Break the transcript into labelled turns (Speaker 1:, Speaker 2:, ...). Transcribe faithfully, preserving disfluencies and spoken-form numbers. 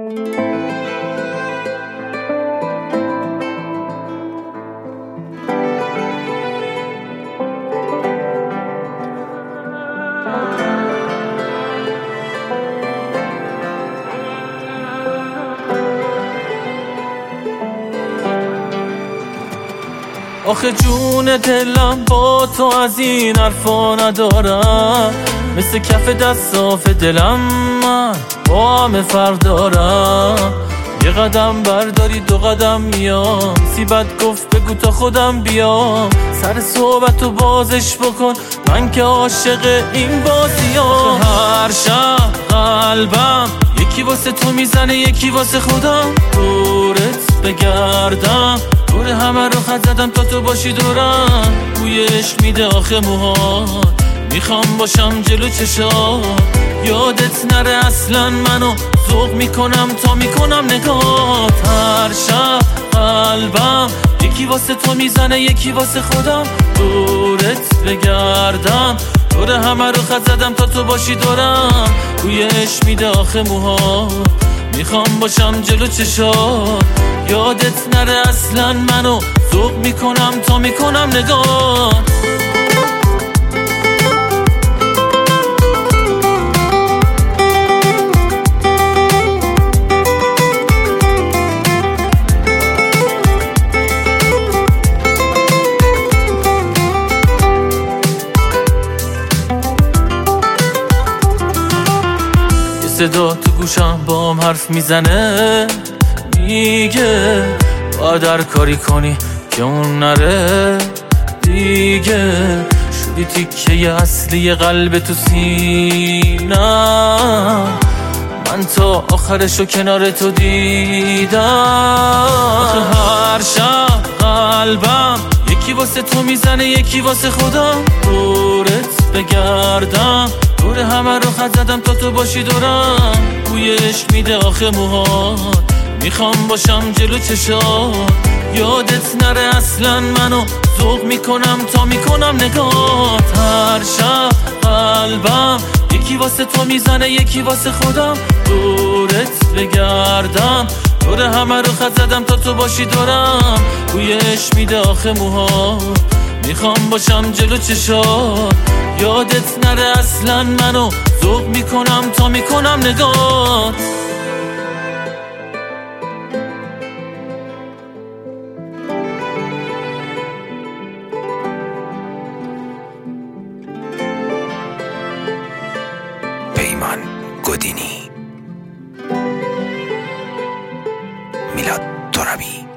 Speaker 1: آخه جون دلم با تو از این حرفا ندارم، مثل کف دست صاف دلم من با همه فرق دارم. یه قدم برداری دو قدم میام، سیبت گفت بگو تا خودم بیام. سر صحبتو بازش بکن، من که عاشق این بازیام. هر شب قلبم یکی واسه تو میزنه یکی واسه خودم، دورت بگردم دور همه رو خط زدم تا تو باشی دورم. بویش میده آخه موهات، میخوام باشم جلو چشات. یادت نره اصلا منو ذوق میکنم تا میکنم نگات. هر شب قلبم یکی واسه تو میزنه یکی واسه خودم، دورت بگردم دور همه رو خط زدم تا تو باشی دورم. بویش میده آخه موهات، میخوام باشم جلو چشات. یادت نره اصلا منو ذوق میکنم تا میکنم نگات. صدا تو گوشم با هم حرف میزنه، میگه باید هر کاری کنی که اون نره دیگه. شدی تیکه اصلی قلب تو سینم، من تا آخرشو کنار تو دیدم. هر شب قلبم یکی واسه تو میزنه یکی واسه خودم، دورت بگردم دور همه رو خط زدم تا تو باشی دورم. بویش میده آخه موهات، میخوام باشم جلو چشات. یادت نره اصلا منو ذوق میکنم تا میکنم نگات. هر شب قلبم یکی واسه تو میزنه یکی واسه خودم، دورت بگردم دور همه رو خط زدم تا تو باشی دورم. بویش میده آخه موهات، میخوام باشم جلو چشات. یادت نره اصلا منو ذوق میکنم تا میکنم نگات.
Speaker 2: پیمان گودینی، میلاد ترابی.